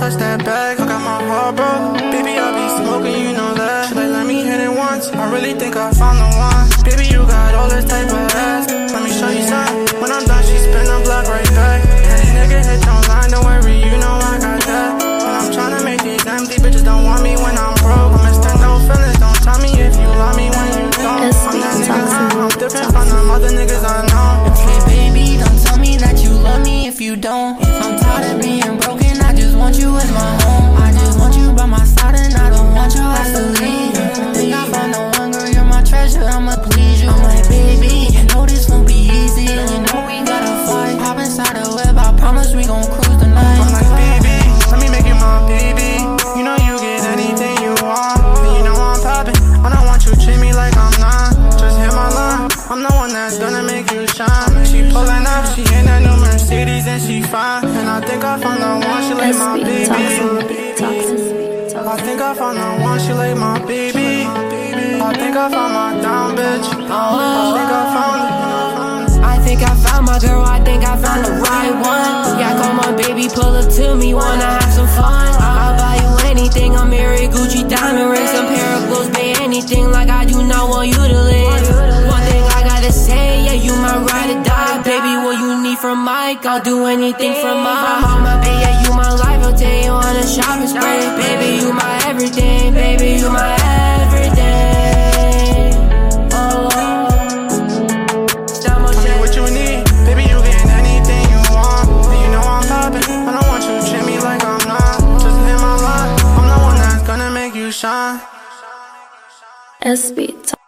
touch that bag, I got my heart broke. Baby, I be smoking, you know that. She like, let me hit it once, I really think I found the one. Baby, you got all this type of ass, let me show you something. When I'm done, she spin the block right back. Any nigga hit your line, don't worry, you know I got that. When I'm tryna make these empty bitches don't want me when I'm broke. I'm Mr. No feelings, don't tell me if you love me when you don't. I'm that nigga, I'm different from them other niggas I know. Hey baby, don't tell me that you love me if you don't. I'm tired of being broken, I just want you as my home. I just want you by my side and I don't want your ass to leave. I think I found the one girl, you're my treasure, I'ma please you. I'm like, baby, you know this won't be easy, and you know we gotta fight. Hop inside the web, I promise we gon' cruise the night. I'm like, baby, let me make you my baby. You know you get anything you want, and you know I'm poppin'. I don't want you treat me like I'm not. Just hit my line, I'm the one that's gonna make you shine. She pullin' up, she in that new Mercedes and she fine. And I think I found the one, she like my baby. I think I found the one, she like my baby. I think I found my down bitch. I think I found my girl, I think I found the right one. Yeah, come on baby, pull up to me, wanna have some fun. I'll buy you anything, I'm married, Gucci diamond ring, some pair of clothes, pay anything like I do not want you to live. One thing I gotta say, yeah, you my ride or die. Baby, what you need from Mike, I'll do anything from Mike. Mama, baby, yeah, you my life, I'll take you on a shopping spree. Baby, you my everything, baby, you my everything. Shine. SB